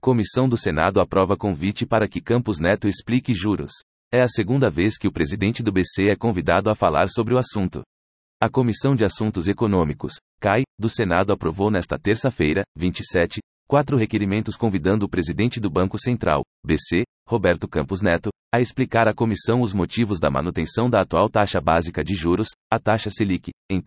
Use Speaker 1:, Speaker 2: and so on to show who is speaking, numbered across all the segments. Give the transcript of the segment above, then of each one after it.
Speaker 1: Comissão do Senado aprova convite para que Campos Neto explique juros. É a segunda vez que o presidente do BC é convidado a falar sobre o assunto. A Comissão de Assuntos Econômicos, CAE, do Senado aprovou nesta terça-feira, 27, 4 requerimentos convidando o presidente do Banco Central, BC, Roberto Campos Neto, a explicar à comissão os motivos da manutenção da atual taxa básica de juros, a taxa Selic, em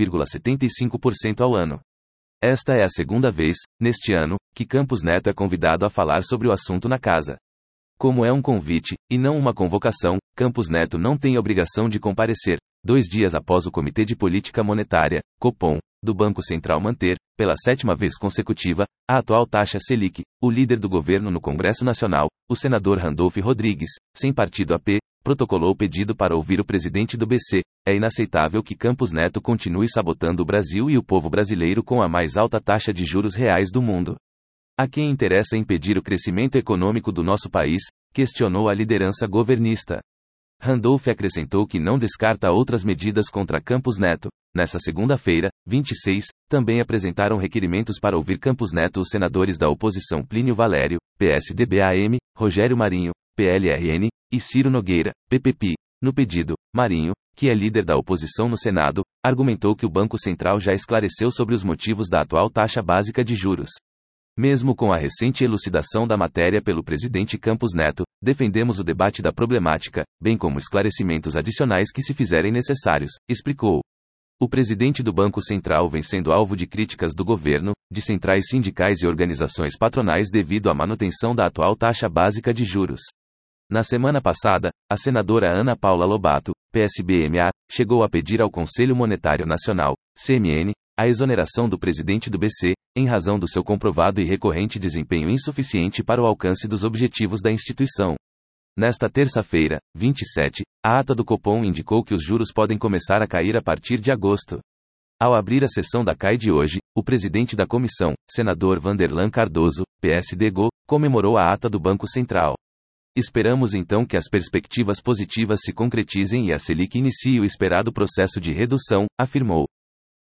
Speaker 1: 13,75% ao ano. Esta é a segunda vez, neste ano, que Campos Neto é convidado a falar sobre o assunto na casa. Como é um convite, e não uma convocação, Campos Neto não tem obrigação de comparecer, 2 dias após o Comitê de Política Monetária, Copom, do Banco Central manter, pela 7ª vez consecutiva, a atual taxa Selic. O líder do governo no Congresso Nacional, o senador Randolph Rodrigues, sem partido AP, protocolou o pedido para ouvir o presidente do BC. É inaceitável que Campos Neto continue sabotando o Brasil e o povo brasileiro com a mais alta taxa de juros reais do mundo. A quem interessa impedir o crescimento econômico do nosso país, questionou a liderança governista. Randolph acrescentou que não descarta outras medidas contra Campos Neto. Nessa segunda-feira, 26, também apresentaram requerimentos para ouvir Campos Neto os senadores da oposição Plínio Valério, PSDB-AM, Rogério Marinho, PLRN, e Ciro Nogueira, PPP. No pedido, Marinho, que é líder da oposição no Senado, argumentou que o Banco Central já esclareceu sobre os motivos da atual taxa básica de juros. Mesmo com a recente elucidação da matéria pelo presidente Campos Neto, defendemos o debate da problemática, bem como esclarecimentos adicionais que se fizerem necessários, explicou. O presidente do Banco Central vem sendo alvo de críticas do governo, de centrais sindicais e organizações patronais devido à manutenção da atual taxa básica de juros. Na semana passada, a senadora Ana Paula Lobato, PSB-MA, chegou a pedir ao Conselho Monetário Nacional, CMN, a exoneração do presidente do BC, em razão do seu comprovado e recorrente desempenho insuficiente para o alcance dos objetivos da instituição. Nesta terça-feira, 27, a ata do Copom indicou que os juros podem começar a cair a partir de agosto. Ao abrir a sessão da CAE de hoje, o presidente da comissão, senador Vanderlan Cardoso, PSD-GO, comemorou a ata do Banco Central. Esperamos então que as perspectivas positivas se concretizem e a Selic inicie o esperado processo de redução, afirmou.